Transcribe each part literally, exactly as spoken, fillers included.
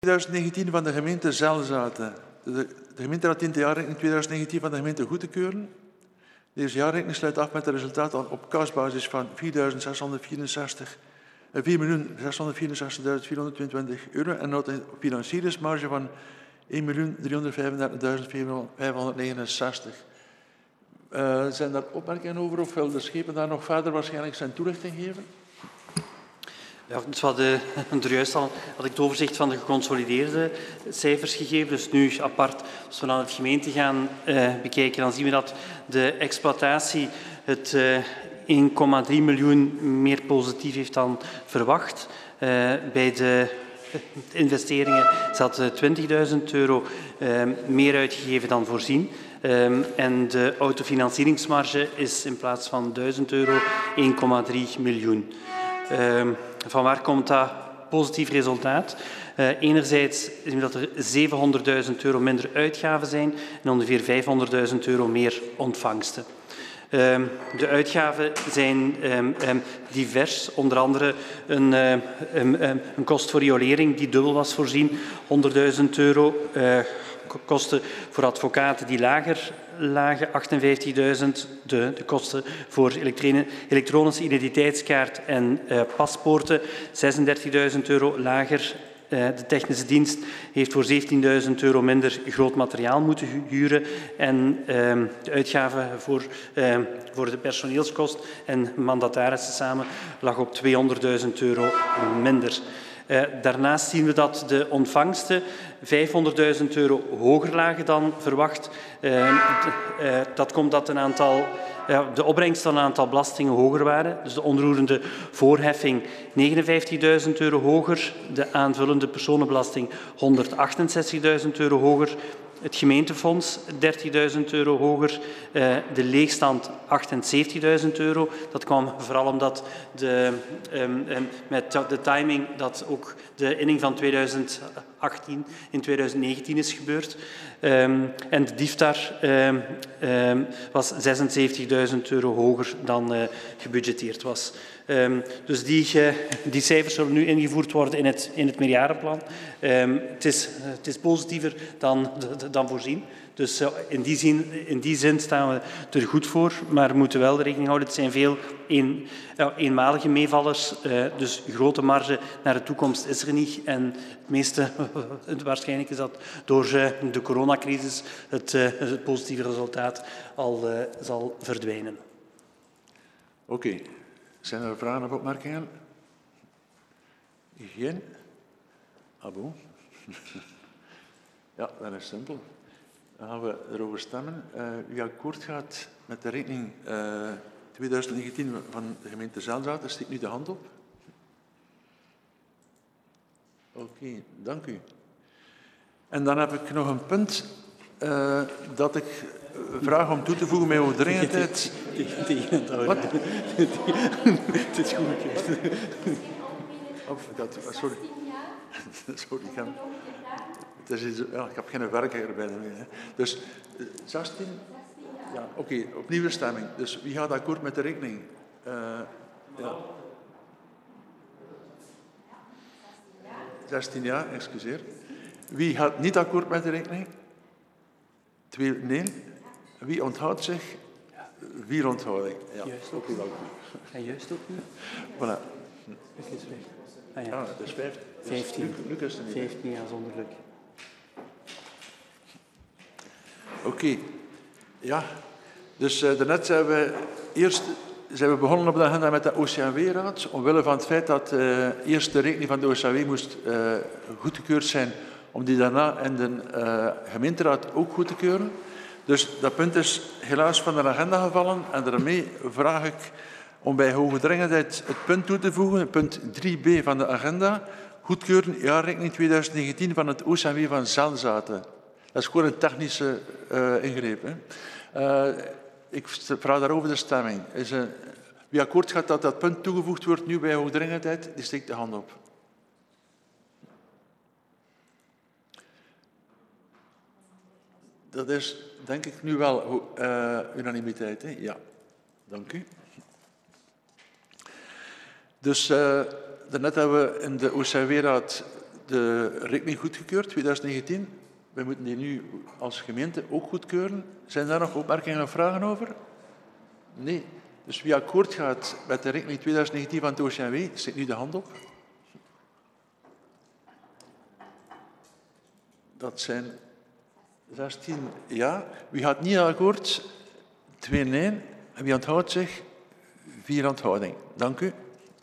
tweeduizend negentien van de gemeente Zelzaten. De, de gemeenteraad dient de jaarrekening tweeduizend negentien van de gemeente goed te keuren. Deze jaarrekening sluit af met een resultaat op kasbasis van vier miljoen zeshonderdvierenzestigduizend vierhonderdtweeëntwintig euro en houdt een financieringsmarge van één miljoen driehonderdvijfendertigduizend vijfhonderdnegenenzestig. Uh, zijn daar opmerkingen over of wil de schepen daar nog verder waarschijnlijk zijn toelichting geven? Ja, dus we hadden, juist al had ik het overzicht van de geconsolideerde cijfers gegeven. Dus nu apart, als we dan het gemeente gaan uh, bekijken, dan zien we dat de exploitatie het uh, één komma drie miljoen meer positief heeft dan verwacht. Uh, bij de investeringen zat uh, twintigduizend euro uh, meer uitgegeven dan voorzien. Um, en de autofinancieringsmarge is in plaats van duizend euro één komma drie miljoen. Um, van waar komt dat positief resultaat? Uh, enerzijds zien we dat er zevenhonderdduizend euro minder uitgaven zijn en ongeveer vijfhonderdduizend euro meer ontvangsten. Um, de uitgaven zijn um, um, divers, onder andere een, uh, um, um, een kost voor riolering die dubbel was voorzien, honderdduizend euro. Uh, kosten voor advocaten die lager lagen, achtenvijftigduizend. De, de kosten voor elektronische identiteitskaart en uh, paspoorten, zesendertigduizend euro lager. Uh, de technische dienst heeft voor zeventienduizend euro minder groot materiaal moeten huren en uh, de uitgaven voor, uh, voor de personeelskost en mandatarissen samen lag op tweehonderdduizend euro minder. Uh, daarnaast zien we dat de ontvangsten vijfhonderdduizend euro hoger lagen dan verwacht. Uh, uh, dat komt dat een aantal, uh, de opbrengst van een aantal belastingen hoger waren. Dus de onroerende voorheffing negenenvijftigduizend euro hoger, de aanvullende personenbelasting honderdachtenzestigduizend euro hoger. Het gemeentefonds dertigduizend euro hoger, uh, de leegstand achtenzeventigduizend euro. Dat kwam vooral omdat de, um, um, met de timing dat ook de inning van tweeduizend achttien in tweeduizend negentien is gebeurd. Um, en de DIFTAR um, um, was zesenzeventigduizend euro hoger dan uh, gebudgeteerd was. Um, dus die, uh, die cijfers zullen nu ingevoerd worden in het, in het meerjarenplan. Um, het, is, het is positiever dan, dan voorzien. Dus uh, in, die zin, in die zin staan we er goed voor, maar we moeten wel rekening houden. Het zijn veel een, uh, eenmalige meevallers, uh, dus grote marge naar de toekomst is er niet. En het meeste, uh, waarschijnlijk is dat door uh, de coronacrisis het, uh, het positieve resultaat al uh, zal verdwijnen. Oké. Okay. Zijn er vragen of opmerkingen? Geen? Ah bon? Ja, dat is simpel. Dan gaan we erover stemmen. Uh, wie akkoord gaat met de rekening uh, tweeduizend negentien van de gemeente Zelzaten, steekt nu de hand op. Oké, okay, dank u. En dan heb ik nog een punt uh, dat ik vraag om toe te voegen met uw dringendheid. Wat? Het is goed. Oh, dat, sorry. Sorry, ik heb, het is iets, ja, ik heb geen werker bij me. Hè. Dus zestien? Ja, oké, okay, opnieuw de stemming. Dus wie gaat akkoord met de rekening? Uh, ja. zestien ja, excuseer. Wie gaat niet akkoord met de rekening? Twee nee. Wie onthoudt zich? Vier onthouding. Ja, juist ook niet. En juist ook niet? Voilà. Ah, ja. Ah, het is vijf. vijftien. Lucas er niet. vijftien, ja, zonder Luc. Oké. Okay. Ja, dus uh, daarnet zijn we eerst zijn we begonnen op de agenda met de O C M W-raad, omwille van het feit dat uh, eerst de rekening van de O C M W moest uh, goedgekeurd zijn, om die daarna in de uh, gemeenteraad ook goed te keuren. Dus dat punt is helaas van de agenda gevallen en daarmee vraag ik om bij hoge dringendheid het punt toe te voegen, punt drie b van de agenda, goedkeuren jaarrekening tweeduizend negentien van het O C M W van Zelzaten. Dat is gewoon een technische uh, ingreep. Hè. Uh, ik vraag daarover de stemming. Is, uh, wie akkoord gaat dat dat punt toegevoegd wordt nu bij hoge dringendheid, die steekt de hand op. Dat is, denk ik, nu wel uh, unanimiteit. Hè? Ja, dank u. Dus uh, daarnet hebben we in de O C M W-raad de rekening goedgekeurd, twintig negentien. We moeten die nu als gemeente ook goedkeuren. Zijn daar nog opmerkingen of vragen over? Nee. Dus wie akkoord gaat met de rekening twintig negentien van het O C M W, steekt nu de hand op. Dat zijn zestien ja. Wie gaat niet akkoord? Twee nee. En wie onthoudt zich? Vier onthouding. Dank u.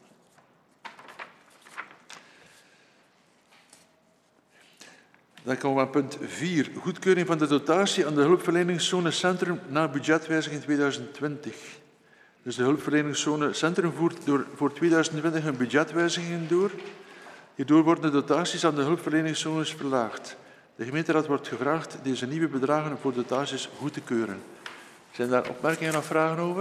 Dan komen we aan punt vier. Goedkeuring van de dotatie aan de hulpverleningszone Centrum na budgetwijziging twintig twintig. Dus de hulpverleningszone Centrum voert door, voor twintig twintig een budgetwijziging door. Hierdoor worden de dotaties aan de hulpverleningszones verlaagd. De gemeenteraad wordt gevraagd deze nieuwe bedragen voor dotaties goed te keuren. Zijn daar opmerkingen of vragen over?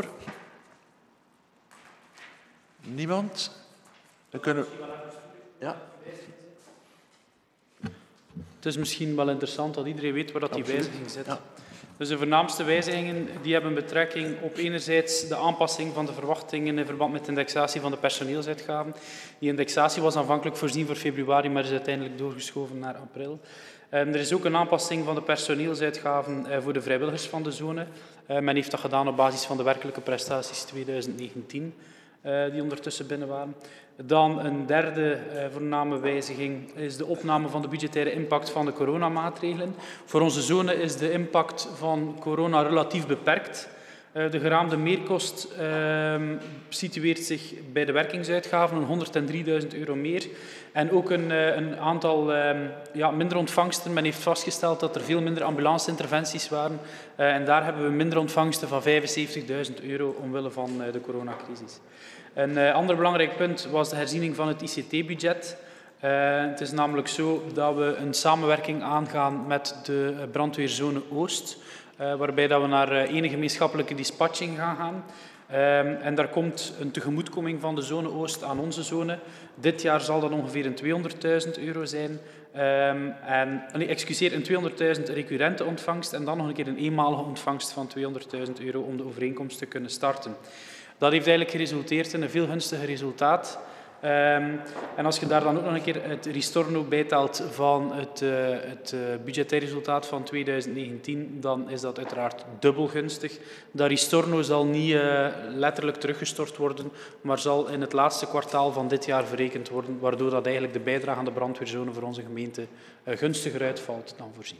Niemand? Dan kunnen we... Ja. Het is misschien wel interessant dat iedereen weet waar dat die Absoluut. wijziging zit. Ja. Dus de voornaamste wijzigingen die hebben betrekking op enerzijds de aanpassing van de verwachtingen in verband met de indexatie van de personeelsuitgaven. Die indexatie was aanvankelijk voorzien voor februari, maar is uiteindelijk doorgeschoven naar april. Um, er is ook een aanpassing van de personeelsuitgaven uh, voor de vrijwilligers van de zone. Uh, men heeft dat gedaan op basis van de werkelijke prestaties twintig negentien, uh, die ondertussen binnen waren. Dan een derde uh, voorname wijziging is de opname van de budgettaire impact van de coronamaatregelen. Voor onze zone is de impact van corona relatief beperkt. Uh, de geraamde meerkost uh, situeert zich bij de werkingsuitgaven, honderddrieduizend euro meer. En ook een, uh, een aantal uh, ja, minder ontvangsten. Men heeft vastgesteld dat er veel minder ambulanceinterventies waren. Uh, en daar hebben we minder ontvangsten van vijfenzeventigduizend euro omwille van uh, de coronacrisis. Een uh, ander belangrijk punt was de herziening van het I C T-budget. Uh, het is namelijk zo dat we een samenwerking aangaan met de brandweerzone Oost, uh, waarbij dat we naar uh, één gemeenschappelijke dispatching gaan gaan. Um, en daar komt een tegemoetkoming van de zone Oost aan onze zone. Dit jaar zal dat ongeveer een tweehonderdduizend euro zijn. Um, en, nee, excuseer, een tweehonderdduizend recurrente ontvangst en dan nog een keer een eenmalige ontvangst van tweehonderdduizend euro om de overeenkomst te kunnen starten. Dat heeft eigenlijk geresulteerd in een veel gunstiger resultaat. Um, en als je daar dan ook nog een keer het ristorno bijtelt van het, uh, het uh, budgettair resultaat van twintig negentien, dan is dat uiteraard dubbel gunstig. Dat ristorno zal niet uh, letterlijk teruggestort worden, maar zal in het laatste kwartaal van dit jaar verrekend worden, waardoor dat eigenlijk de bijdrage aan de brandweerzone voor onze gemeente uh, gunstiger uitvalt dan voorzien.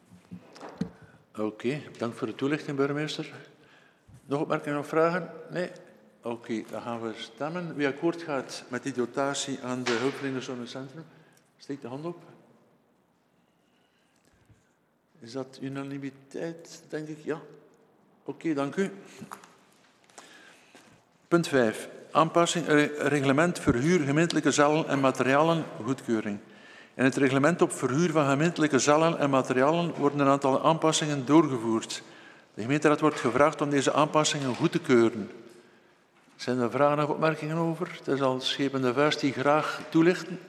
Oké, okay, dank voor de toelichting, burgemeester. Nog opmerkingen of vragen? Nee? Oké, okay, dan gaan we stemmen. Wie akkoord gaat met die dotatie aan de hulpverlenerzone Centrum, steekt de hand op. Is dat unanimiteit, denk ik? Ja. Oké, okay, dank u. Punt vijf. Aanpassing reglement verhuur gemeentelijke zalen en materialen goedkeuring. In het reglement op verhuur van gemeentelijke zalen en materialen worden een aantal aanpassingen doorgevoerd. De gemeenteraad wordt gevraagd om deze aanpassingen goed te keuren. Zijn er vragen of opmerkingen over? Het is al schepende vuist die graag toelichten.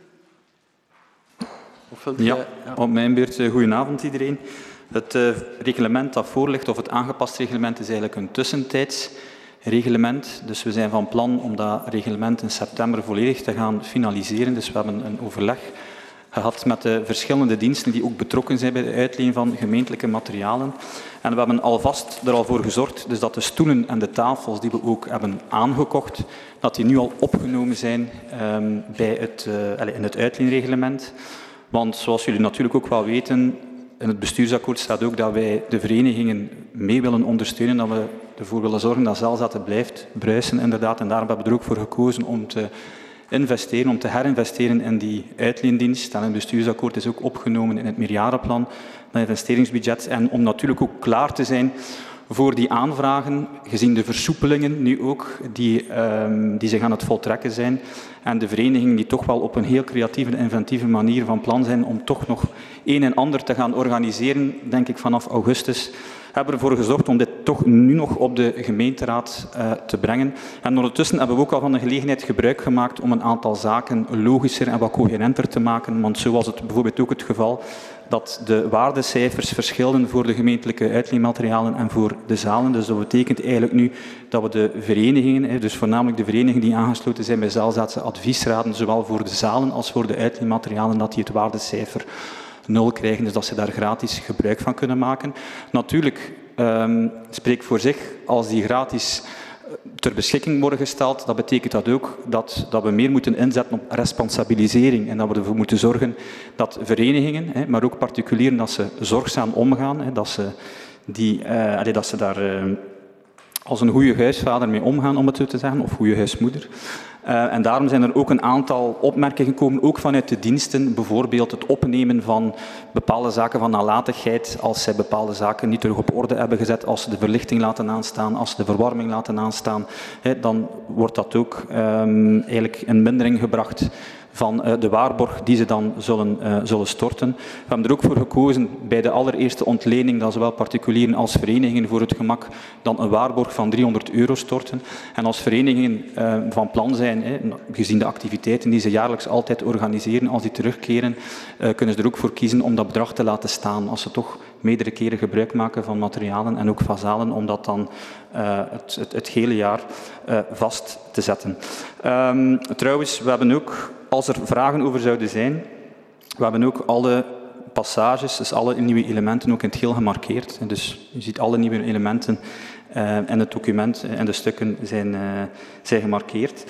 Of ja, jij, ja, op mijn beurt. Goedenavond iedereen. Het uh, reglement dat voor ligt, of het aangepast reglement, is eigenlijk een tussentijds reglement. Dus we zijn van plan om dat reglement in september volledig te gaan finaliseren. Dus we hebben een overleg gehad met de verschillende diensten die ook betrokken zijn bij de uitleen van gemeentelijke materialen. En we hebben alvast er al voor gezorgd dus dat de stoelen en de tafels die we ook hebben aangekocht, dat die nu al opgenomen zijn um, bij het, uh, in het uitleenreglement. Want zoals jullie natuurlijk ook wel weten, in het bestuursakkoord staat ook dat wij de verenigingen mee willen ondersteunen, dat we ervoor willen zorgen dat Zelzaten blijft bruisen inderdaad. En daarom hebben we er ook voor gekozen om te investeren, om te herinvesteren in die uitleendienst. En het bestuursakkoord is ook opgenomen in het meerjarenplan, dat investeringsbudget. En om natuurlijk ook klaar te zijn voor die aanvragen, gezien de versoepelingen nu ook, die, um, die zich aan het voltrekken zijn. En de verenigingen die toch wel op een heel creatieve en inventieve manier van plan zijn om toch nog een en ander te gaan organiseren, denk ik vanaf augustus, hebben ervoor gezorgd om dit toch nu nog op de gemeenteraad uh, te brengen. En ondertussen hebben we ook al van de gelegenheid gebruik gemaakt om een aantal zaken logischer en wat coherenter te maken. Want zo was het bijvoorbeeld ook het geval dat de waardecijfers verschillen voor de gemeentelijke uitleenmaterialen en voor de zalen. Dus dat betekent eigenlijk nu dat we de verenigingen, dus voornamelijk de verenigingen die aangesloten zijn bij zaalzaadse adviesraden, zowel voor de zalen als voor de uitleenmaterialen, dat die het waardecijfer nul krijgen, dus dat ze daar gratis gebruik van kunnen maken. Natuurlijk, um, spreekt voor zich, als die gratis ter beschikking worden gesteld, dat betekent dat ook dat, dat we meer moeten inzetten op responsabilisering en dat we ervoor moeten zorgen dat verenigingen, hè, maar ook particulieren, dat ze zorgzaam omgaan, hè, dat, ze die, uh, dat ze daar uh, als een goede huisvader mee omgaan, om het zo te zeggen, of goede huismoeder. Uh, en daarom zijn er ook een aantal opmerkingen gekomen, ook vanuit de diensten, bijvoorbeeld het opnemen van bepaalde zaken van nalatigheid, als zij bepaalde zaken niet terug op orde hebben gezet, als ze de verlichting laten aanstaan, als ze de verwarming laten aanstaan, hè, dan wordt dat ook um, eigenlijk in mindering gebracht van uh, de waarborg die ze dan zullen, uh, zullen storten. We hebben er ook voor gekozen bij de allereerste ontlening dat zowel particulieren als verenigingen voor het gemak dan een waarborg van driehonderd euro storten. En als verenigingen uh, van plan zijn, hè, gezien de activiteiten die ze jaarlijks altijd organiseren, als die terugkeren, uh, kunnen ze er ook voor kiezen om dat bedrag te laten staan. Als ze toch meerdere keren gebruik maken van materialen en ook van zalen, om dat dan uh, het, het, het hele jaar uh, vast te zetten. Um, trouwens, we hebben ook, als er vragen over zouden zijn, we hebben ook alle passages, dus alle nieuwe elementen ook in het geel gemarkeerd. Dus je ziet alle nieuwe elementen uh, in het document en de stukken zijn, uh, zijn gemarkeerd.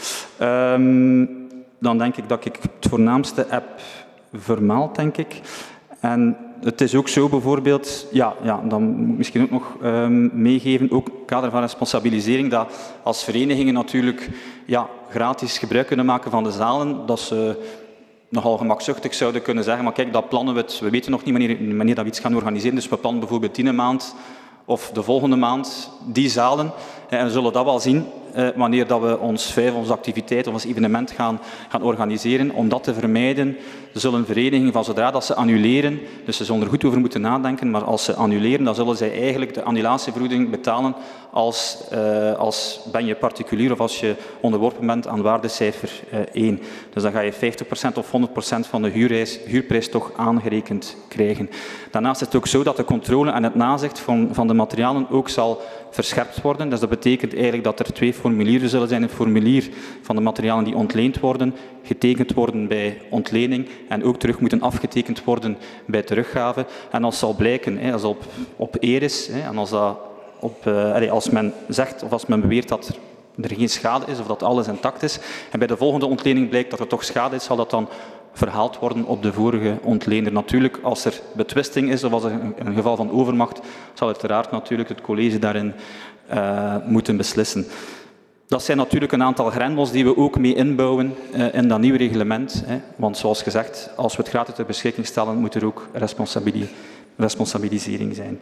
Um, dan denk ik dat ik het voornaamste heb vermeld, denk ik. En het is ook zo bijvoorbeeld, ja, ja dan moet ik misschien ook nog um, meegeven, ook kader van responsabilisering, dat als verenigingen natuurlijk ja, gratis gebruik kunnen maken van de zalen, dat ze nogal gemakzuchtig zouden kunnen zeggen, maar kijk, dat plannen we het, we weten nog niet wanneer, wanneer dat we iets gaan organiseren, dus we plannen bijvoorbeeld die maand of de volgende maand die zalen, en we zullen dat wel zien eh, wanneer dat we ons vijf, onze activiteit of ons evenement gaan, gaan organiseren. Om dat te vermijden, zullen verenigingen van zodra dat ze annuleren, dus ze zullen er goed over moeten nadenken, maar als ze annuleren, dan zullen zij eigenlijk de annulatievergoeding betalen als, uh, als ben je particulier of als je onderworpen bent aan waardecijfer uh, één. Dus dan ga je vijftig procent of honderd procent van de huurreis, huurprijs toch aangerekend krijgen. Daarnaast is het ook zo dat de controle en het nazicht van, van de materialen ook zal verscherpt worden. Dus dat betekent eigenlijk dat er twee formulieren zullen zijn. Een formulier van de materialen die ontleend worden, getekend worden bij ontlening en ook terug moeten afgetekend worden bij teruggave. En als zal blijken, als het op, op eer is, en als, dat op, als men zegt of als men beweert dat er geen schade is of dat alles intact is, en bij de volgende ontlening blijkt dat er toch schade is, zal dat dan verhaald worden op de vorige ontlener. Natuurlijk, als er betwisting is of als er een geval van overmacht, zal uiteraard natuurlijk het college daarin uh, moeten beslissen. Dat zijn natuurlijk een aantal grendels die we ook mee inbouwen uh, in dat nieuwe reglement. Hè. Want zoals gezegd, als we het gratis ter beschikking stellen, moet er ook responsabili- responsabilisering zijn.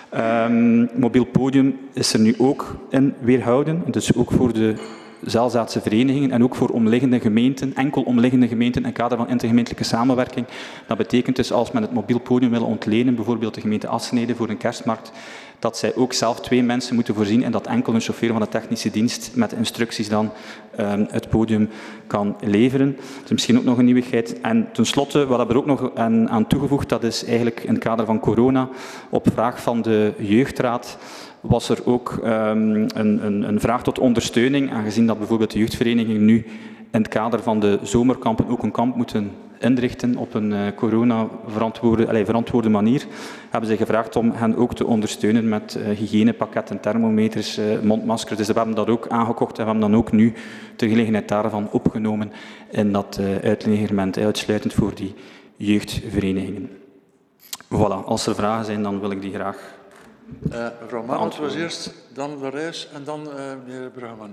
Um, mobiel podium is er nu ook in weerhouden, dus ook voor de zaalzaadse verenigingen en ook voor omliggende gemeenten, enkel omliggende gemeenten in het kader van intergemeentelijke samenwerking. Dat betekent dus als men het mobiel podium wil ontlenen, bijvoorbeeld de gemeente Assenede voor een kerstmarkt, dat zij ook zelf twee mensen moeten voorzien en dat enkel een chauffeur van de technische dienst met instructies dan um, het podium kan leveren. Dat is misschien ook nog een nieuwigheid. En tenslotte, wat hebben we er ook nog aan, aan toegevoegd, dat is eigenlijk in het kader van corona, op vraag van de jeugdraad, was er ook um, een, een, een vraag tot ondersteuning, aangezien dat bijvoorbeeld de jeugdverenigingen nu in het kader van de zomerkampen ook een kamp moeten inrichten op een uh, corona-verantwoorde allee, verantwoorde manier, hebben ze gevraagd om hen ook te ondersteunen met uh, hygiënepakketten, thermometers, uh, mondmaskers. Dus we hebben dat ook aangekocht en we hebben dan ook nu ter gelegenheid daarvan opgenomen in dat uh, uitleggerment, uitsluitend voor die jeugdverenigingen. Voilà, als er vragen zijn, dan wil ik die graag Uh, mevrouw Marmot was eerst, dan de Rijs en dan uh, meneer Bruggeman.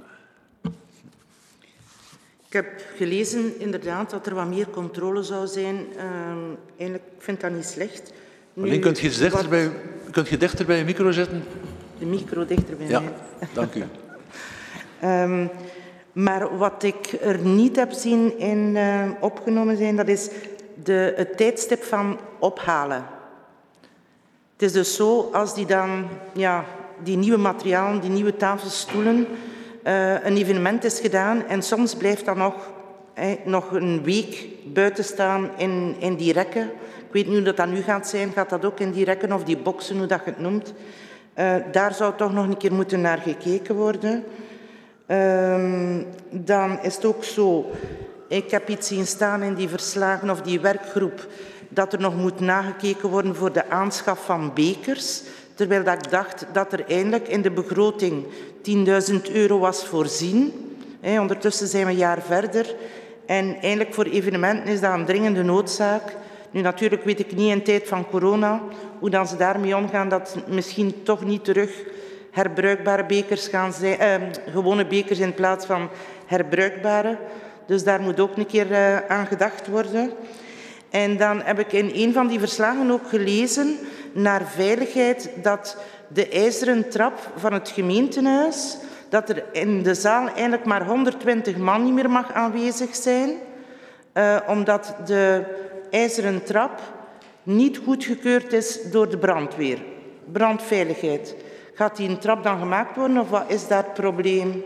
Ik heb gelezen inderdaad dat er wat meer controle zou zijn. Uh, eigenlijk vind ik dat niet slecht. Nu, Alleen kunt je, dichter wat... bij, kunt je dichter bij je micro zitten? De micro dichter bij ja, mij. dank u. um, maar wat ik er niet heb zien in uh, opgenomen zijn, dat is de, het tijdstip van ophalen. Het is dus zo, als die dan, ja, die nieuwe materialen, die nieuwe tafelstoelen, uh, een evenement is gedaan en soms blijft dat nog, eh, nog een week buiten staan in, in die rekken. Ik weet niet hoe dat, dat nu gaat zijn. Gaat dat ook in die rekken of die boxen, hoe dat je het noemt? Uh, daar zou toch nog een keer moeten naar gekeken worden. Uh, dan is het ook zo, ik heb iets zien staan in die verslagen of die werkgroep, dat er nog moet nagekeken worden voor de aanschaf van bekers. Terwijl dat ik dacht dat er eindelijk in de begroting tienduizend euro was voorzien. He, ondertussen zijn we een jaar verder. En eindelijk voor evenementen is dat een dringende noodzaak. Nu natuurlijk weet ik niet in tijd van corona hoe dan ze daarmee omgaan dat misschien toch niet terug herbruikbare bekers gaan zijn, eh, gewone bekers in plaats van herbruikbare. Dus daar moet ook een keer uh, aan gedacht worden. En dan heb ik in een van die verslagen ook gelezen naar veiligheid dat de ijzeren trap van het gemeentehuis, dat er in de zaal eigenlijk maar honderdtwintig man niet meer mag aanwezig zijn, uh, omdat de ijzeren trap niet goedgekeurd is door de brandweer. Brandveiligheid. Gaat die een trap dan gemaakt worden of wat is daar het probleem?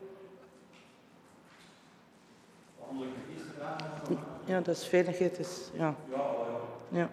Ja, dat is veiligheid. Is, ja. Ja.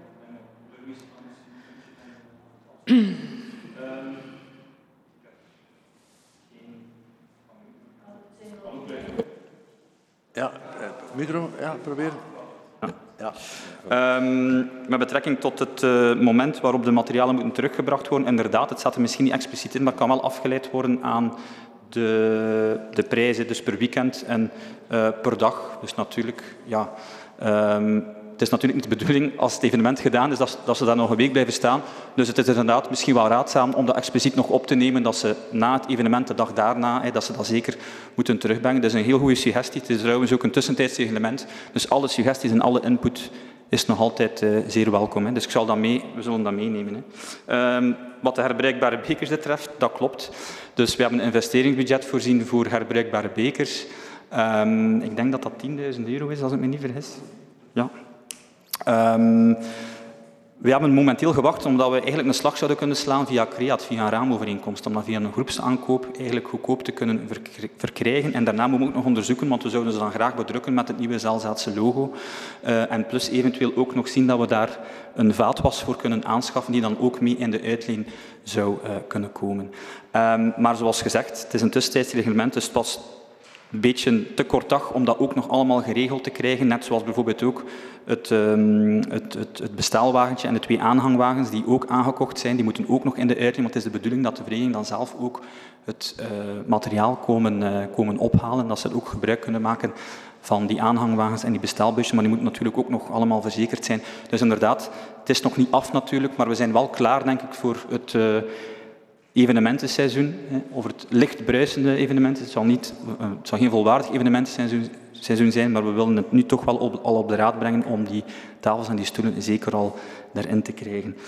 Ja, micro, ja, probeer. Ja. Um, met betrekking tot het uh, moment waarop de materialen moeten teruggebracht worden, inderdaad, het staat er misschien niet expliciet in, maar kan wel afgeleid worden aan de, de prijzen, dus per weekend en uh, per dag. Dus natuurlijk, ja... Um, het is natuurlijk niet de bedoeling, als het evenement gedaan is, dat, dat ze daar nog een week blijven staan. Dus het is inderdaad misschien wel raadzaam om dat expliciet nog op te nemen, dat ze na het evenement, de dag daarna, hè, dat ze dat zeker moeten terugbrengen. Dat is een heel goede suggestie. Het is trouwens ook een tussentijds reglement. Dus alle suggesties en alle input is nog altijd uh, zeer welkom. Hè. Dus ik zal dat mee, we zullen dat meenemen. Hè. Um, wat de herbruikbare bekers betreft, dat klopt. Dus we hebben een investeringsbudget voorzien voor herbruikbare bekers. Um, ik denk dat dat tienduizend euro is, als ik me niet vergis. Ja. Um, we hebben momenteel gewacht omdat we eigenlijk een slag zouden kunnen slaan via CREAT, via een raamovereenkomst, om dat via een groepsaankoop eigenlijk goedkoop te kunnen verkrijgen. En daarna moeten we ook nog onderzoeken, want we zouden ze dan graag bedrukken met het nieuwe Zelzaatse logo. Uh, en plus eventueel ook nog zien dat we daar een vaatwas voor kunnen aanschaffen, die dan ook mee in de uitleen zou uh, kunnen komen. Um, maar zoals gezegd, het is een tussentijds reglement, dus het was een beetje te kort dag om dat ook nog allemaal geregeld te krijgen. Net zoals bijvoorbeeld ook het, um, het, het, het bestelwagentje en de twee aanhangwagens die ook aangekocht zijn. Die moeten ook nog in de uitleen, want het is de bedoeling dat de vereniging dan zelf ook het uh, materiaal komen, uh, komen ophalen. Dat ze ook gebruik kunnen maken van die aanhangwagens en die bestelbusjes. Maar die moeten natuurlijk ook nog allemaal verzekerd zijn. Dus inderdaad, het is nog niet af natuurlijk, maar we zijn wel klaar, denk ik, voor het... Uh, evenementenseizoen, over het licht bruisende evenement. Het zal, niet, het zal geen volwaardig evenementenseizoen zijn, maar we willen het nu toch wel op, al op de raad brengen om die tafels en die stoelen zeker al daarin te krijgen.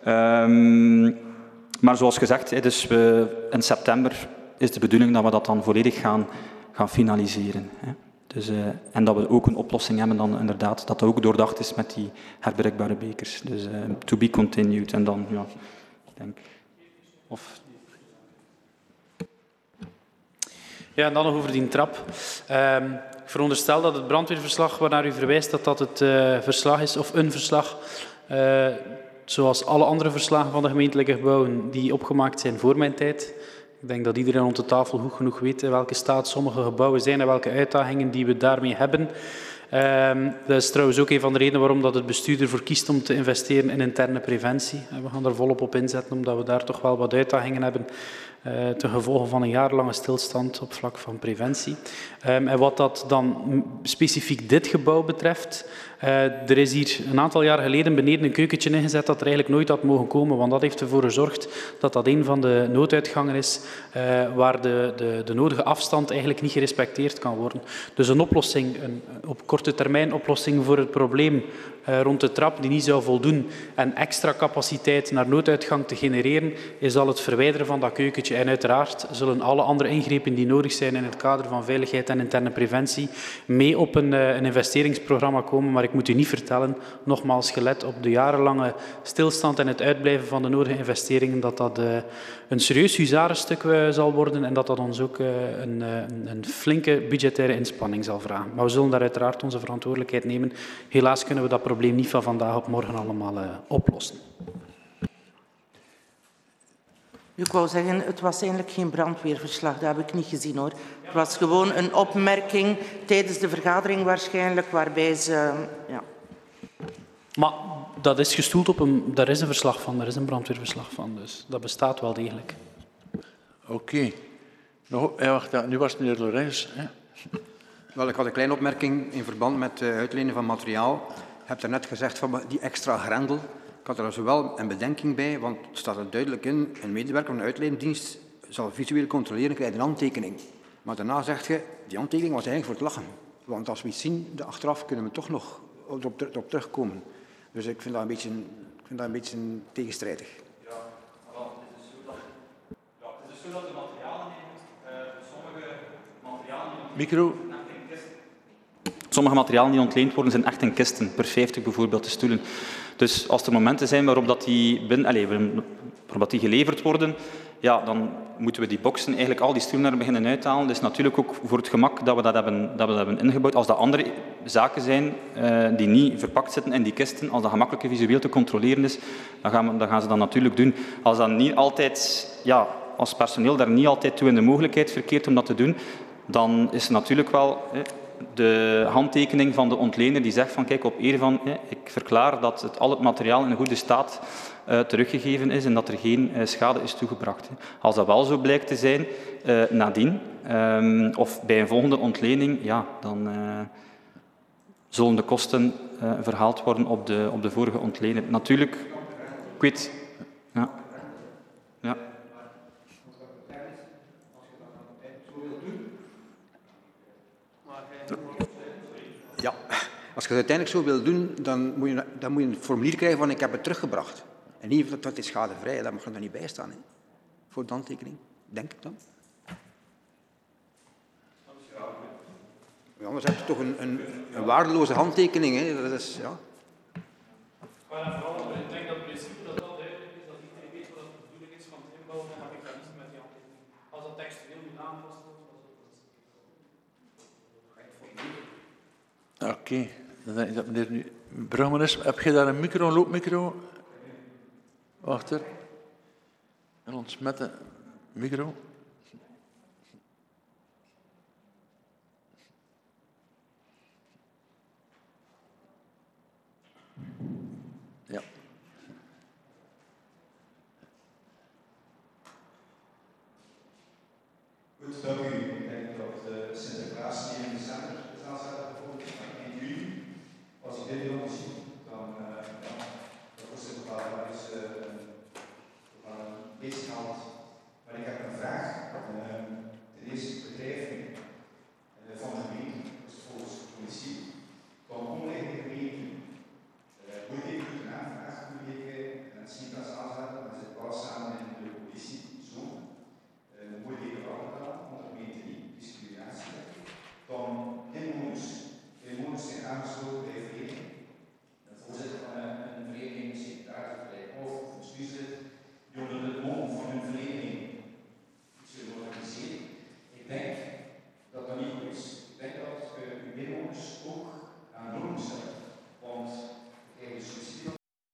Um, maar zoals gezegd, dus we, in september is de bedoeling dat we dat dan volledig gaan, gaan finaliseren. Dus, uh, en dat we ook een oplossing hebben dan inderdaad, dat dat ook doordacht is met die herbruikbare bekers. Dus uh, to be continued. En dan, ja, ik denk... Of... Ja, en dan nog over die trap. Um, ik veronderstel dat het brandweerverslag waarnaar u verwijst, dat dat het uh, verslag is, of een verslag, uh, zoals alle andere verslagen van de gemeentelijke gebouwen die opgemaakt zijn voor mijn tijd. Ik denk dat iedereen rond de tafel goed genoeg weet in welke staat sommige gebouwen zijn en welke uitdagingen die we daarmee hebben. Um, dat is trouwens ook een van de redenen waarom dat het bestuur ervoor kiest om te investeren in interne preventie. We gaan daar volop op inzetten, omdat we daar toch wel wat uitdagingen hebben uh, ten gevolge van een jarenlange stilstand op vlak van preventie. Um, en wat dat dan specifiek dit gebouw betreft, uh, er is hier een aantal jaar geleden beneden een keukentje ingezet dat er eigenlijk nooit had mogen komen, want dat heeft ervoor gezorgd dat dat een van de nooduitgangen is uh, waar de, de, de nodige afstand eigenlijk niet gerespecteerd kan worden. Dus een oplossing, een op korte termijn oplossing voor het probleem uh, rond de trap die niet zou voldoen en extra capaciteit naar nooduitgang te genereren, is al het verwijderen van dat keukentje. En uiteraard zullen alle andere ingrepen die nodig zijn in het kader van veiligheid en interne preventie mee op een, uh, een investeringsprogramma komen. Maar ik moet u niet vertellen, nogmaals gelet op de jarenlange stilstand en het uitblijven van de nodige investeringen, dat dat uh, een serieus huzarenstuk uh, zal worden en dat dat ons ook uh, een, uh, een flinke budgettaire inspanning zal vragen. Maar we zullen daar uiteraard onze verantwoordelijkheid nemen. Helaas kunnen we dat probleem probleem niet van vandaag op morgen allemaal uh, oplossen. Ik wou zeggen, het was eigenlijk geen brandweerverslag, dat heb ik niet gezien hoor. Het was gewoon een opmerking tijdens de vergadering waarschijnlijk, waarbij ze... Ja. Maar dat is gestoeld op een... Daar is een verslag van, daar is een brandweerverslag van, dus dat bestaat wel degelijk. Oké. Okay. Nou, ja, wacht, ja, nu was het meneer Lorijns. Wel, ik had een kleine opmerking in verband met het uitlenen van materiaal. Je hebt er net gezegd van die extra grendel. Ik had er zowel een bedenking bij, want het staat er duidelijk in, een medewerker van de uitleendienst zal visueel controleren, krijgt een handtekening. Maar daarna zegt je, die handtekening was eigenlijk voor het lachen. Want als we iets zien, de achteraf kunnen we toch nog op, op terugkomen. Dus ik vind dat een beetje, ik vind dat een beetje tegenstrijdig. Ja, het is zo dat, ja, het is zo dat de materialen nemen, uh, sommige materialen... Micro... Sommige materialen die ontleend worden zijn echt in kisten, per vijftig bijvoorbeeld de stoelen. Dus als er momenten zijn waarop dat die, binnen, allez, waarop dat die geleverd worden, ja, dan moeten we die boxen, eigenlijk al die stoelen er beginnen uithalen. Dus natuurlijk ook voor het gemak dat we dat hebben, dat we dat hebben ingebouwd. Als dat andere zaken zijn uh, die niet verpakt zitten in die kisten, als dat gemakkelijk visueel te controleren is, dan gaan, we, dan gaan ze dat natuurlijk doen. Als dat niet altijd, ja, als personeel daar niet altijd toe in de mogelijkheid verkeert om dat te doen, dan is het natuurlijk wel... Hè, de handtekening van de ontlener die zegt van kijk, op eer van, hè, ik verklaar dat het, al het materiaal in een goede staat uh, teruggegeven is en dat er geen uh, schade is toegebracht. Hè. Als dat wel zo blijkt te zijn, uh, nadien, um, of bij een volgende ontlening, ja, dan uh, zullen de kosten uh, verhaald worden op de, op de vorige ontlener. Natuurlijk, ik weet... Ja. Ja. Ja, als je het uiteindelijk zo wil doen, dan moet je, dan moet je een formulier krijgen van ik heb het teruggebracht. En niet dat dat is schadevrij, dat mag er dan niet bij staan. Hè. Voor de handtekening, denk ik dan. Ja, anders heb je toch een, een, een waardeloze handtekening. Hè. Dat is, ja. Ik denk dat het principe dat wel duidelijk is, dat iedereen weet wat de bedoeling is van het inbouwen van een mechanisme met die handtekening. Als dat textueel moet aangepast worden, Oké, okay. Dan denk ik dat meneer nu Brugman is. Heb je daar een micro, een loopmicro? Achter. En ons met de micro. Ja. Goed, dank u. Ik denk dat uh, Sinterklaas niet in december zal zijn, bijvoorbeeld, maar in juli, als ik dit wil zien, dan uh, ja, dat was Sinterklaas wel eens uh, een beestgeld. Maar ik heb een vraag. Uh, ten eerste bedrijven uh, van de gemeente, dus volgens de politie, van omliggende gemeenten. Uh, moet ik een aanvraag moet ik uh, het Sinterklaas aanzetten, maar zit wel samen in de politie zo. Uh, moet ik er wel gedaan, want de gemeente niet discriminatie heeft. Dan inwoners. Inwoners zijn aangesloten bij een vereniging. De voorzitter van een, een vereniging, een secretaris of bij of een bestuurslid, die onder het mom van hun vereniging iets willen organiseren. Ik denk dat dat niet goed is. Ik denk dat uh, uw inwoners ook aan normen stellen. Want we krijgen subsidie.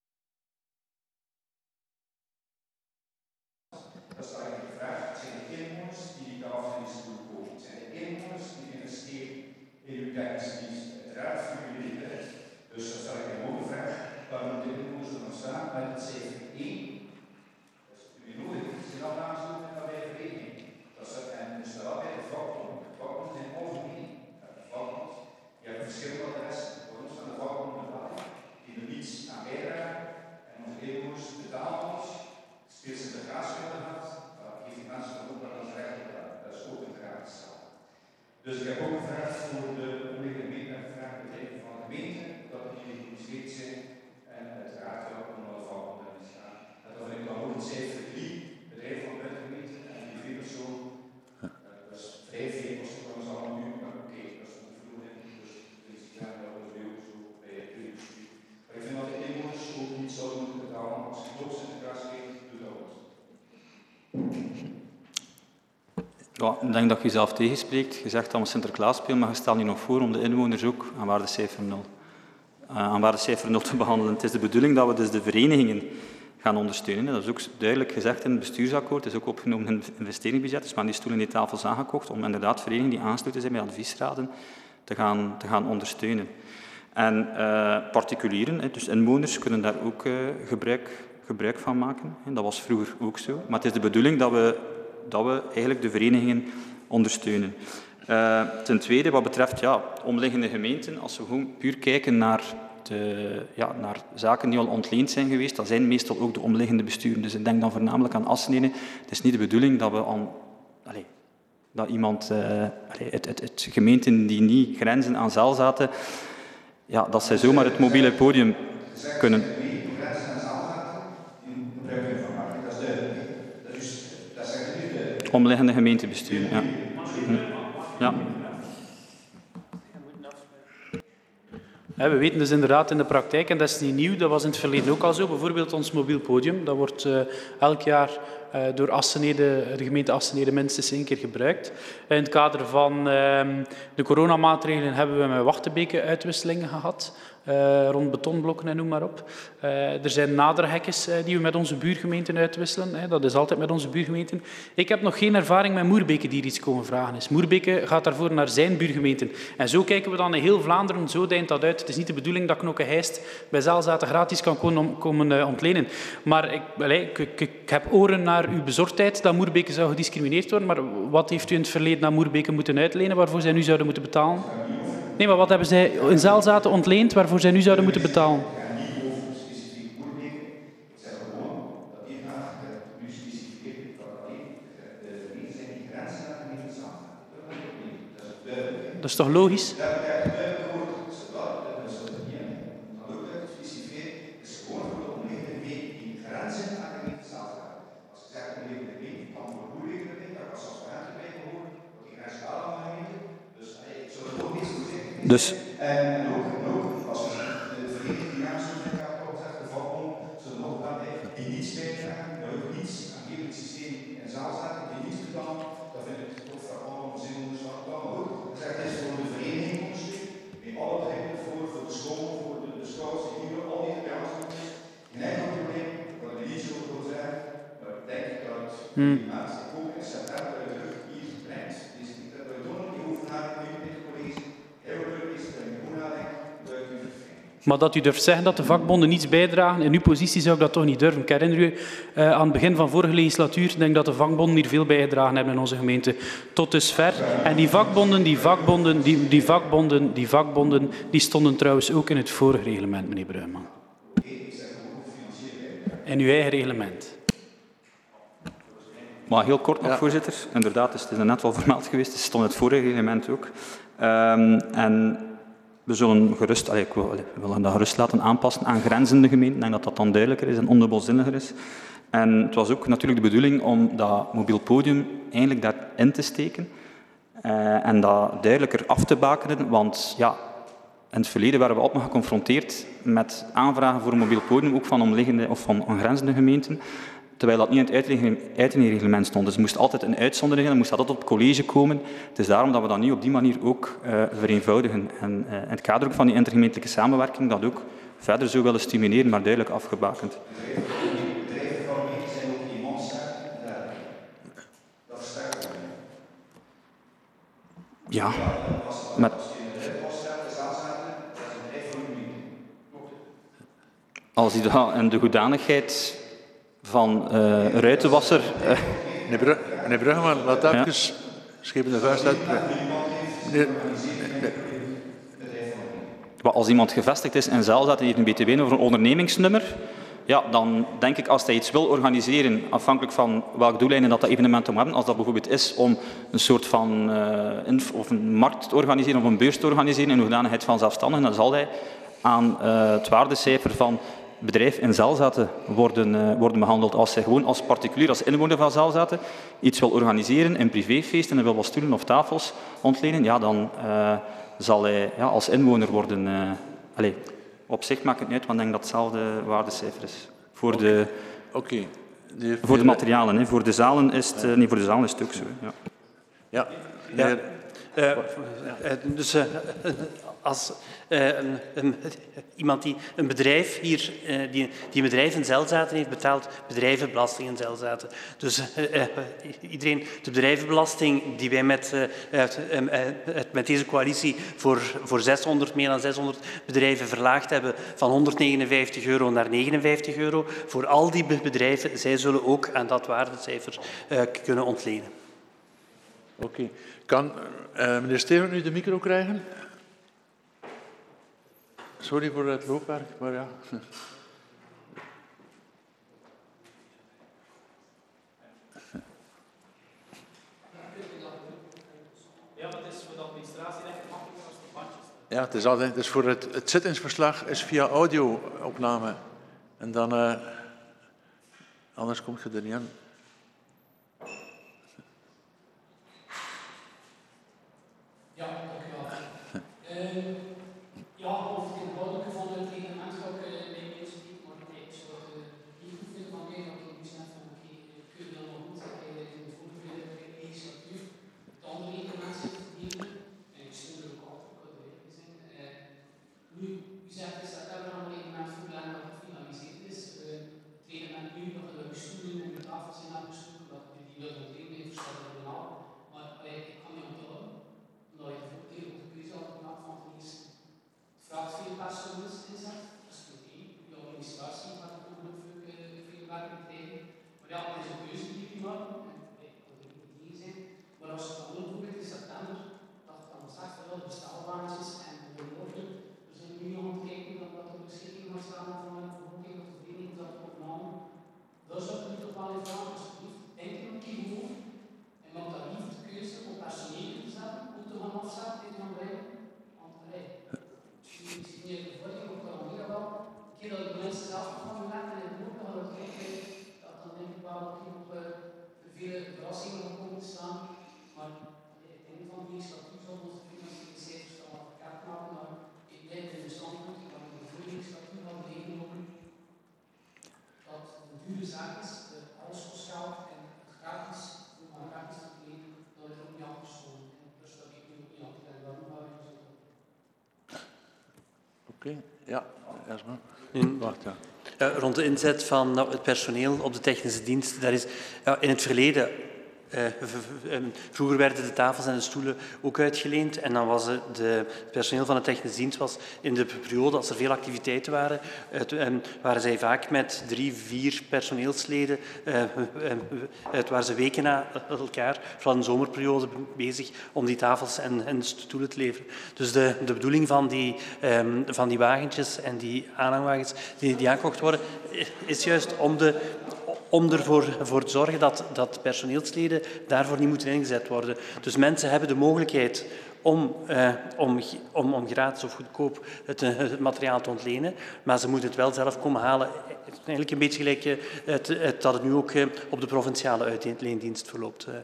Dat is eigenlijk de vraag. Het zijn de inwoners die die tafel in de stoel kopen. Het zijn de inwoners die investeren in uw technische dienst. Uiteraard voor jullie tijd. Dus dan stel ik een mooie vraag. Waar moeten de inwoners dan staan met het cijfer één? Dat is natuurlijk nodig. Ze zijn al aangesloten bij de vereniging. Dat is, en er staat bij de vakbond. De vakbond zijn algemeen. De vakbond. Je hebt verschillende adressen. Voor ons van de vakbond erbij. Die er niets aan bijdragen. En onze inwoners betalen ons. Speelt Sinterklaas willen gehad. Heeft die mensen dan ook nog een recht op gedaan. Dat is ook een gratis zaal. Dus ik heb ook gevraagd voor de omliggende gemeente en gevraagd bedrijven van de gemeente dat die geïnteresseerd zijn en uiteraard wel om naar de vakbonden te gaan. En dan vind ik dan ook een cijfer drie, bedrijven van buiten de gemeente en die vier persoon. Uh, dus vijf, vier persoon, dat is allemaal nu, maar oké, okay, dat is niet veel in. Dus deze zijn wel ook zo bij het bestuur. Maar ik vind dat de inwoners ook niet zouden moeten betalen als je toch Sinterklaas geeft, doe dat ook. Ja, ik denk dat je jezelf tegenspreekt. Je zegt dat we Sinterklaas spelen, maar je stelt je nog voor om de inwoners ook aan waardecijfer nul uh, aan waardecijfer nul te behandelen. Het is de bedoeling dat we dus de verenigingen gaan ondersteunen. Dat is ook duidelijk gezegd in het bestuursakkoord. Het is ook opgenomen in het investeringsbudget. Dus men die stoelen en die tafels aangekocht om inderdaad verenigingen die aansluiten zijn bij adviesraden te gaan, te gaan ondersteunen. En uh, particulieren, dus inwoners, kunnen daar ook uh, gebruik, gebruik van maken. Dat was vroeger ook zo. Maar het is de bedoeling dat we, dat we eigenlijk de verenigingen ondersteunen. Uh, ten tweede, wat betreft ja, omliggende gemeenten, als we gewoon puur kijken naar, de, ja, naar zaken die al ontleend zijn geweest, dat zijn meestal ook de omliggende besturen. Dus ik denk dan voornamelijk aan Assenene. Het is niet de bedoeling dat we aan... Allez, dat iemand... Uh, allez, het, het, het gemeenten die niet grenzen aan Zelzaten, ja, dat zij zomaar het mobiele podium kunnen... Omliggende gemeentebesturen, ja. Hm. Ja. Ja, we weten dus inderdaad in de praktijk, en dat is niet nieuw, dat was in het verleden ook al zo, bijvoorbeeld ons mobiel podium, dat wordt uh, elk jaar uh, door Assenede, de gemeente Assenede minstens één keer gebruikt. In het kader van uh, de coronamaatregelen hebben we met Wachtebeke uitwisselingen gehad. Uh, rond betonblokken en noem maar op. Uh, er zijn naderhekjes uh, die we met onze buurgemeenten uitwisselen. Hè. Dat is altijd met onze buurgemeenten. Ik heb nog geen ervaring met Moerbeke die er iets komen vragen is. Moerbeke gaat daarvoor naar zijn buurgemeenten. En zo kijken we dan in heel Vlaanderen, zo deint dat uit. Het is niet de bedoeling dat Knokke-Heist bij Zelzaten gratis kan komen, komen uh, ontlenen. Maar ik, allez, ik, ik, ik heb oren naar uw bezorgdheid dat Moerbeke zou gediscrimineerd worden. Maar wat heeft u in het verleden naar Moerbeke moeten uitlenen waarvoor zij nu zouden moeten betalen? Nee, maar wat hebben zij in Zelzaten ontleend waarvoor zij nu zouden moeten betalen? Ik ga niet over specifiek Moerbeke. Ik zeg gewoon dat die graag nu specificeert dat alleen de gemeenten zijn die grenzen naar de gemeente Zelzaten. Dat is duidelijk. Dat is toch logisch? Dat heb ik duidelijk gehoord. Dat is dat niet. Dat ook specificeert. Het is gewoon voor de omliggende gemeenten die grenzen naar de gemeente Zelzaten. Als je zegt omliggende gemeente, dan voor Moerbeke erbij, dat was als variant bij gehoord, dat die grens wel aan de gemeente. Dus ik zou er ook niks voor zeggen. Dus... En, en ook, en ook, als er de vereniging die aansluit, ik heb al gezegd, de vakbond, zullen nog daarbij, die niets bijdragen, die ook niets aan het systeem in Zelzaten, die niets gedaan, dat vind ik toch vooral om zin onderslag te doen. Maar ook, ik zeg, het is voor de vereniging ondersteund, met alle begrippen voor, voor de school, voor de, de scouts, de hier, al die bij aansluiten. Geen enkel probleem, wat ik niet zo wil zeggen, maar ik denk dat het hmm. die mensen die ook in september uit de rug hier brengt. Dus ik heb er toch nog niet over nagedacht in het college. Heel leuk is dat je moet nadenken, dat je Maar dat u durft zeggen dat de vakbonden niets bijdragen, in uw positie zou ik dat toch niet durven. Ik herinner u uh, aan het begin van vorige legislatuur, ik denk dat de vakbonden hier veel bijgedragen hebben in onze gemeente. Tot dusver. En die vakbonden, die vakbonden, die, die vakbonden, die vakbonden, die stonden trouwens ook in het vorige reglement, meneer Bruinman. In uw eigen reglement. Maar heel kort nog, ja. Voorzitter. Inderdaad, het is er net al vermeld geweest. Het stond in het vorige reglement ook. Um, en we zullen gerust, allee, ik wil, allee, we willen dat gerust laten aanpassen aan grenzende gemeenten. Ik denk dat dat dan duidelijker is en ondubbelzinniger is. En het was ook natuurlijk de bedoeling om dat mobiel podium eigenlijk daarin te steken. Uh, en dat duidelijker af te bakenen, want ja, in het verleden waren we opnieuw geconfronteerd met aanvragen voor een mobiel podium, ook van omliggende of van aangrenzende gemeenten, terwijl dat niet in het uitlegreglement stond. Dus er moest altijd een uitzondering zijn, er moest altijd op het college komen. Het is daarom dat we dat nu op die manier ook uh, vereenvoudigen. En uh, in het kader ook van die intergemeentelijke samenwerking dat ook verder zo willen stimuleren, maar duidelijk afgebakend. Bedrijven van gemeenten zijn ook die monster. Dat versterkt. Ja, met... Als die dat en de goedanigheid van uh, ruitenwasser... Uh, meneer, Brug, meneer Bruggeman, laat even ja. schepen de vuist uit. Meneer, nee. Als iemand gevestigd is in Zelzaten en heeft een B T W over een ondernemingsnummer, ja, dan denk ik als hij iets wil organiseren, afhankelijk van welk doeleinden dat, dat evenement moet hebben, als dat bijvoorbeeld is om een soort van uh, inf- of een markt te organiseren of een beurs te organiseren in de hoedanigheid van zelfstandigen, dan zal hij aan uh, het waardecijfer van bedrijf in Zelzaten worden, uh, worden behandeld. Als hij gewoon als particulier, als inwoner van Zelzaten, iets wil organiseren, een privéfeest en hij wil wat stoelen of tafels ontlenen, ja, dan uh, zal hij ja, als inwoner worden... Uh, allez, op zich maakt het niet uit, want ik denk dat hetzelfde waardecijfer is. Voor okay. de, okay. de, voor de materialen. Hè. Voor de zalen is het, uh, nee, voor de zalen is het ook zo. Ja. Ja. Ja. Uh, uh, dus uh, als uh, een, een, iemand die een bedrijf hier, uh, die, die een bedrijf in Zelzaten heeft, betaalt bedrijvenbelasting in Zelzaten. Dus uh, uh, iedereen, de bedrijvenbelasting die wij met, uh, uit, uh, uh, met deze coalitie voor, voor zeshonderd, meer dan zeshonderd bedrijven verlaagd hebben van honderdnegenenvijftig euro naar negenenvijftig euro. Voor al die bedrijven, zij zullen ook aan dat waardecijfer uh, kunnen ontlenen. Oké. Okay. Kan uh, meneer Steven nu de micro krijgen? Sorry voor het loopwerk, maar ja. Ja, maar het is voor de administratie denk ik makkelijker als de bandjes. Ja, het is altijd, dus voor het, het zittingsverslag is via audio-opname. En dan, uh, anders komt je er niet aan. Ja, dank u wel. Uh, ja, over het inhoudelijke van het reglement zou ik uh, mij niet spreken, maar nee, ik zou het uh, niet goed vinden van mij dat ik nu zeg van oké, okay, kun je dan nog goed uh, in de vorige legislatuur het andere reglement zit te delen. En ik steun er ook altijd ook uit de zijn. Uh, nu, u zegt in september aan het reglement voorleggen dat het gefinaliseerd is. Uh, het reglement nu dat er de bestuurling op de tafel zijn aangestoken, dat die nul ontleden heeft versteld in de naam. Maar uh, ik kan niet onthouden. Omdat je de voordeel op de keuze had gemaakt van ten eerste. Het vraagt veel personeel inzet, dat is punt één. De administratie gaat het ongelooflijk uh, veel werk krijgen. Maar ja, het is een keuze die jullie maken. En ik wil er niet tegen zijn. Maar als je dan bijvoorbeeld in september, dat het dan zegt van de bestelbaantjes en de morgen, we zijn nu aan het kijken dat dat er beschikking mag staan van de bevolking of de vereniging dat we opname. Dat zou ik nu toch wel in vraag, alsjeblieft. Denk er een keer over. En dan dat niet de keuze om personeel te zetten, om te gaan afzetten en te gaan brengen. Want allee, misschien is het niet uit de vorige, maar kan meer wel. Een keer dat de mensen zelf nog gaan werken en de dan het kijken, dat dan denk ik wel dat je op uh, vele verrassingen gaan komen te staan. Maar allee, het einde van de legislatuur zal onze financiële cijfers dan wat verkeerd maken, maar ik blijf in de standpunt, ik kan in de vorige legislatuur al meegenomen dat het een dure zaak is, uh, alles kost geld en het gratis, om maar gratis te kleden, dat het er ook niet afgeschoten. Dus dat ik nu ook niet altijd en daarom waar ik zo. Oké, okay. Ja, Esma. Wacht, ja. Uh, rond de inzet van nou, het personeel op de technische dienst, daar is uh, in het verleden. Uh, vroeger werden de tafels en de stoelen ook uitgeleend en dan was het, de, het personeel van de technische dienst was in de periode, als er veel activiteiten waren, uh, te, um, waren zij vaak met drie, vier personeelsleden, uh, uh, uh, waren ze weken na elkaar, vooral in de zomerperiode, bezig om die tafels en, en stoelen te leveren. Dus de, de bedoeling van die, um, van die wagentjes en die aanhangwagens die, die aangekocht worden, is juist om de om ervoor voor te zorgen dat, dat personeelsleden daarvoor niet moeten ingezet worden. Dus mensen hebben de mogelijkheid om, uh, om, om, om gratis of goedkoop het, het materiaal te ontlenen, maar ze moeten het wel zelf komen halen. Eigenlijk een beetje gelijk uh, het, het, dat het nu ook uh, op de provinciale uitleendienst verloopt. Uh.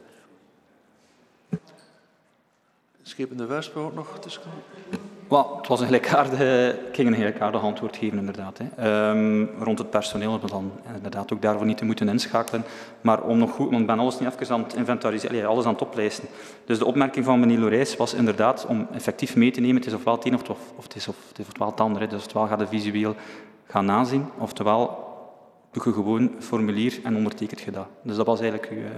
Schepende Wesp ook nog tussen? Well, het was een gelijkaardige, ik ging een gelijkaardig antwoord geven, inderdaad. Hè. Um, rond het personeel hebben we dan inderdaad ook daarvoor niet te moeten inschakelen. Maar om nog goed, want ik ben alles niet even aan het inventariseren, alles aan het oplijsten. Dus de opmerking van meneer Lorijs was inderdaad om effectief mee te nemen, het is ofwel het een of, of, het, is of, het is ofwel het andere. Dus ofwel gaat het visueel gaan nazien, oftewel doe je gewoon formulier en ondertekent je dat. Dus dat was eigenlijk uw... Uh,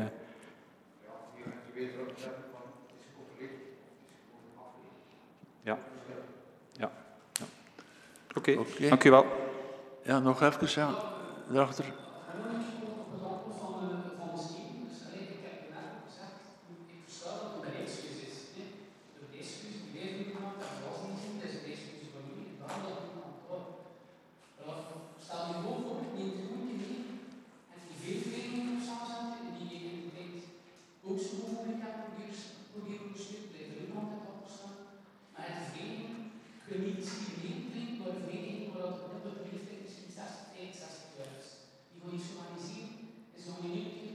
ja. Ja. Ja. Oké, okay. Okay. Dank u wel. Ja, nog even, ja. Daarachter. Is nog niet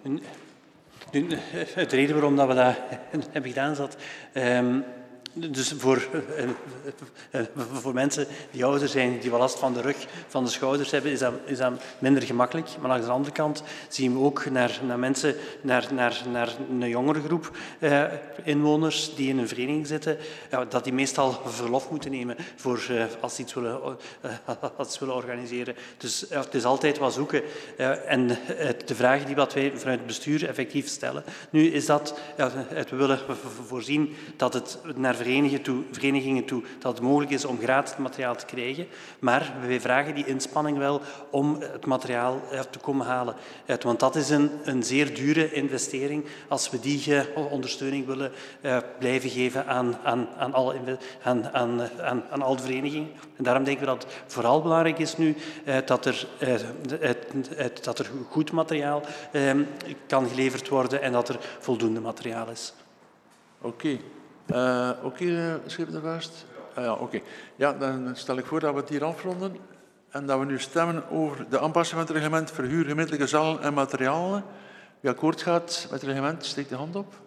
Nu, nu, de reden waarom dat we dat hebben gedaan is dat... Um, Dus voor, uh, uh, voor mensen die ouder zijn, die wel last van de rug, van de schouders hebben, is dat, is dat minder gemakkelijk. Maar aan de andere kant zien we ook naar, naar mensen, naar, naar, naar een jongere groep uh, inwoners die in een vereniging zitten, uh, dat die meestal verlof moeten nemen voor, uh, als ze iets willen, uh, als ze willen organiseren. Dus uh, het is altijd wat zoeken. Uh, en uh, de vragen die wat wij vanuit het bestuur effectief stellen, nu is dat, uh, we willen voorzien dat het naar Verenigingen toe, verenigingen toe dat het mogelijk is om gratis materiaal te krijgen, maar wij vragen die inspanning wel om het materiaal te komen halen. Want dat is een, een zeer dure investering als we die uh, ondersteuning willen uh, blijven geven aan, aan, aan, alle, aan, aan, aan, aan al de verenigingen. En daarom denken we dat het vooral belangrijk is nu uh, dat, er, uh, het, het, dat er goed materiaal uh, kan geleverd worden en dat er voldoende materiaal is. Oké. Okay. Uh, Oké, okay, uh, schreef de vuist? Uh, ja, oké. Okay. Ja, dan stel ik voor dat we het hier afronden en dat we nu stemmen over de aanpassing van het reglement verhuur gemeentelijke zalen en materialen. Wie akkoord gaat met het reglement, steekt de hand op.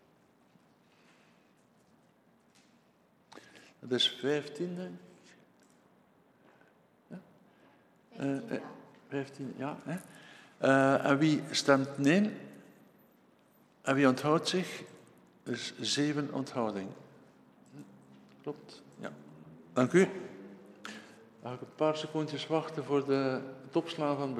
Dat is vijftien, denk ik. Ja? Uh, uh, vijftien, ja. Hè? Uh, en wie stemt nee? En wie onthoudt zich? Dus zeven onthouding. Klopt, ja. Dank u. Dan ga ik een paar secondjes wachten voor de, het opslaan van